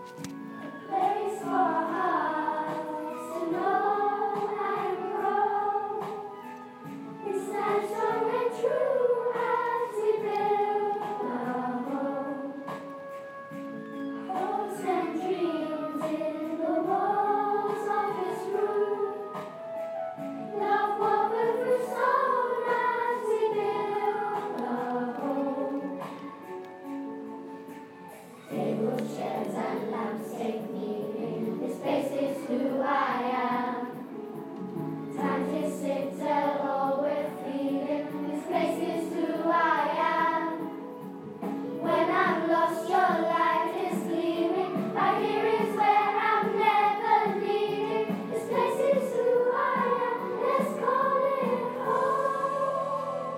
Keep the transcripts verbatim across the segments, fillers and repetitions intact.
Chairs and lamps take me in. This place is who I am. Time to sit, tell all we're feeling. This place is who I am. When I'm lost, your light is gleaming. Right here is where I'm never leaving. This place is who I am. Let's call it home.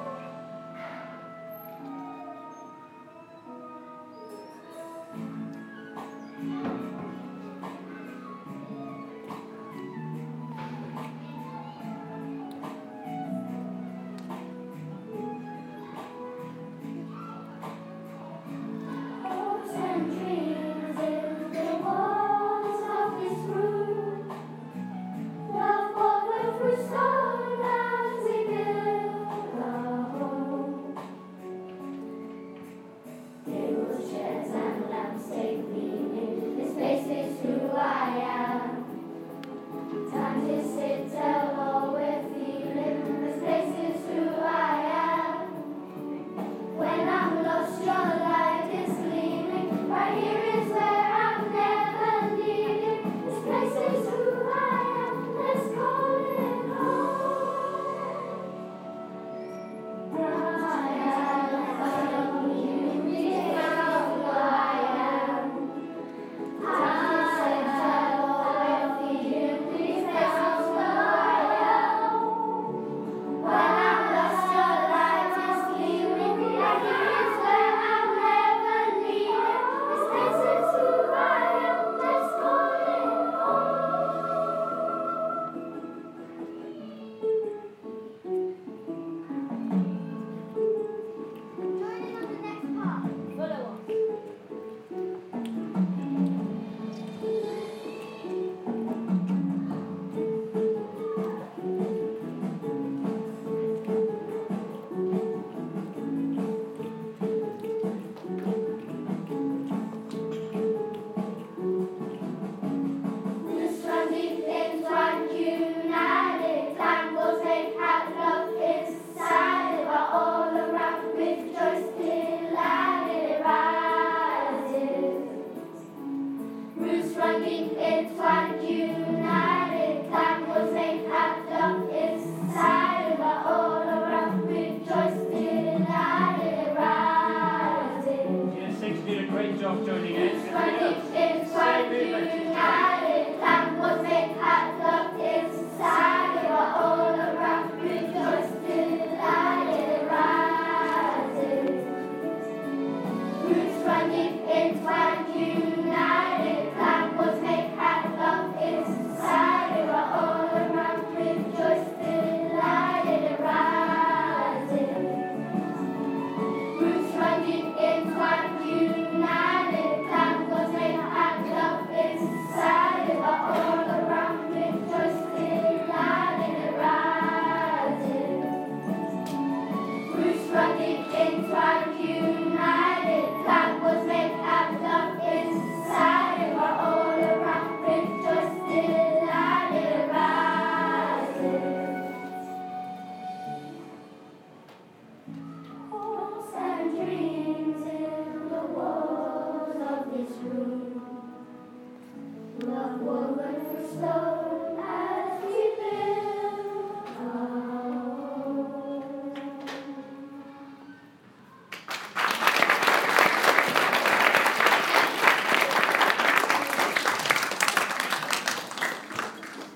Did a great job joining in.